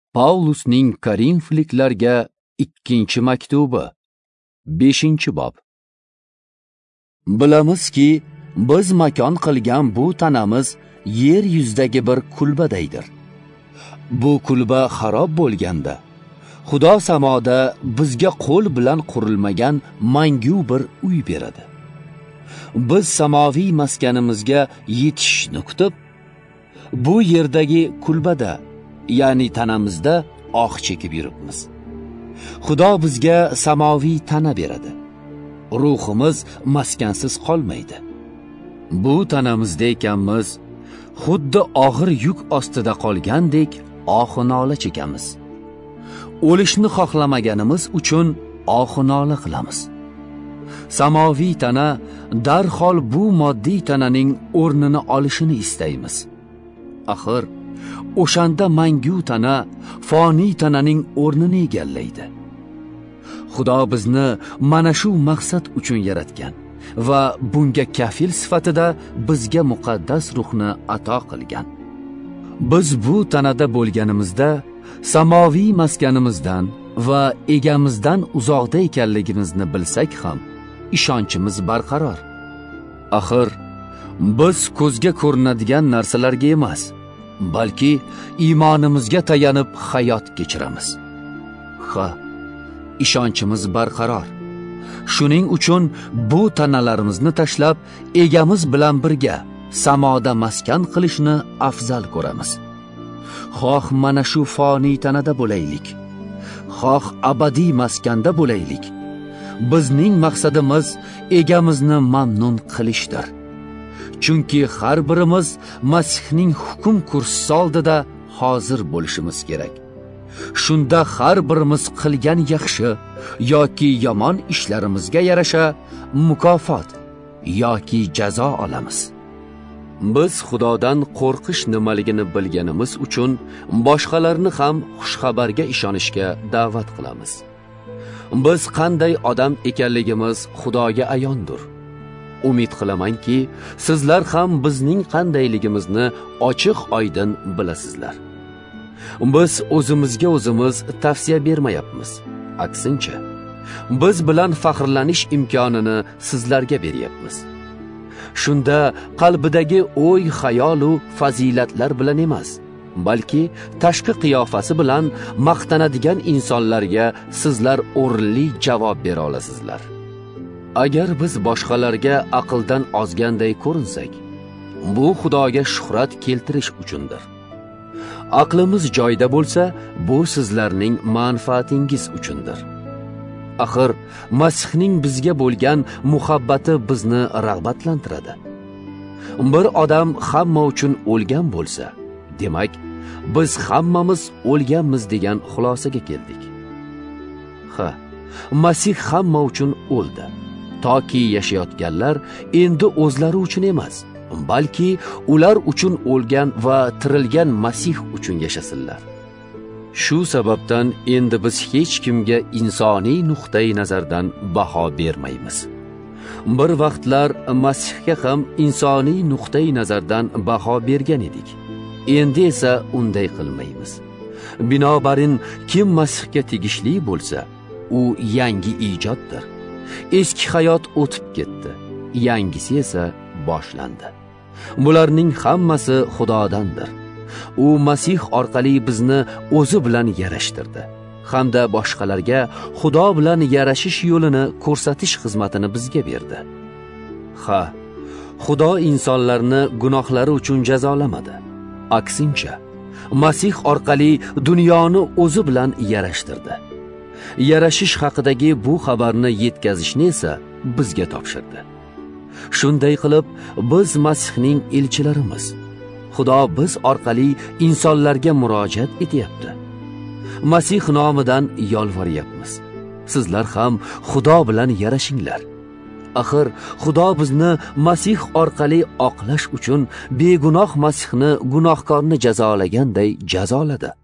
Pavlusning Korinfliklarga 2-maktubi 5-bob. Bilamizki, biz makon qilgan bu tanamiz yer yuzidagi bir kulbadaydir. Bu kulba xarob bo'lganda, Xudo samoda bizga qo'l bilan qurilmagan mangu bir uy beradi. Biz samoviy maskanimizga yetishni kutib, bu yerdagi kulbada, ya'ni tanamizda oq chekib yuribmiz. Xudo bizga samoviy tana beradi. Ruhimiz maskansiz qolmaydi. Bu tanamizda ekanmiz, xuddi og'ir yuk ostida qolgandek oxinola chekamiz. O'lishni xohlamaganimiz uchun oxinola qilamiz. Samoviy tana darhol bu moddiy tananing o'rnini olishini istaymiz. Axir o'shanda mangu tana foniy tananing o'rnini egallaydi. Xudo bizni mana shu maqsad uchun yaratgan va bunga kafil sifatida bizga muqaddas ruhni ato qilgan. Biz bu tanada bo'lganimizda samoviy maskanimizdan va egamizdan uzoqda ekanligimizni bilsak ham, ishonchimiz barqaror. Axir biz ko'zga ko'rinadigan narsalarga emas, balki iymonimizga tayanib hayot kechiramiz. Ishonchimiz barqaror. Shuning uchun bu tanalarimizni tashlab, egamiz bilan birga samoda maskan qilishni afzal ko'ramiz. Xoh mana shu foniy tanada bo'laylik, xoh abadiy maskanda bo'laylik, bizning maqsadimiz egamizni mamnun qilishdir. Chunki har birimiz Masihning hukm kursisi oldida hozir bo'lishimiz kerak. Shunda har birimiz qilgan yaxshi yoki yomon ishlarimizga yarasha mukofot yoki jazo olamiz. Biz Xudodan qo'rqish nimaligini bilganimiz uchun boshqalarni ham xushxabarga ishonishga da'vat qilamiz. Biz qanday odam ekanligimiz Xudoga ayondir. Umid qilamanki, sizlar ham bizning qandayligimizni ochiq-oydin bilasizlar. Biz o'zimizga o'zimiz tavsiya bermayapmiz. Aksincha, biz bilan faxrlanish imkonini sizlarga beryapmiz. Shunda qalbidagi o'y, xayol va fazilatlar bilan emas, balki tashqi qiyofasi bilan maqtanadigan insonlarga sizlar o'rinli javob bera olasizlar. Agar biz boshqalarga aqldan ozganday ko'rinsak, bu Xudoga shuhrat keltirish uchundir. Aqlimiz joyida bo'lsa, bu sizlarning manfaatingiz uchundir. Axir Masihning bizga bo'lgan muhabbati bizni rag'batlantiradi. Bir odam hamma uchun o'lgan bo'lsa, demak, biz hammamiz o'lganmiz degan xulosaga keldik. Masih hamma uchun o'ldi. Toki yashayotganlar endi o'zlari uchun emas, balki ular uchun o'lgan va tirilgan Masih uchun yashasinlar. Shu sababdan endi biz hech kimga insoniy nuqtai nazardan baho bermaymiz. Bir vaqtlar Masihga ham insoniy nuqtai nazardan baho bergan edik. Endi esa unday qilmaymiz. Binobarin kim Masihga tegishli bo'lsa, u yangi ijoddir. Eski hayot o'tib ketdi, yangisi esa boshlandi. Bularning hammasi Xudodandir. U Masih orqali bizni o'zi bilan yarashtirdi hamda boshqalarga Xudo bilan yarashish yo'lini ko'rsatish xizmatini bizga berdi. Xudo insonlarni gunohlari uchun jazolamadi. Aksincha, Masih orqali dunyoni o'zi bilan yarashtirdi. Yarashish haqidagi bu xabarni yetkazishni esa bizga topshirdi. Shunday qilib, biz Masihning elchilarimiz. Xudo biz orqali insonlarga murojaat etyapti. Masih nomidan yolvoryapmiz. Sizlar ham Xudo bilan yarashinglar. Axir Xudo bizni Masih orqali oqlash uchun begunoh Masihni gunohkorni jazolaganday jazoladi.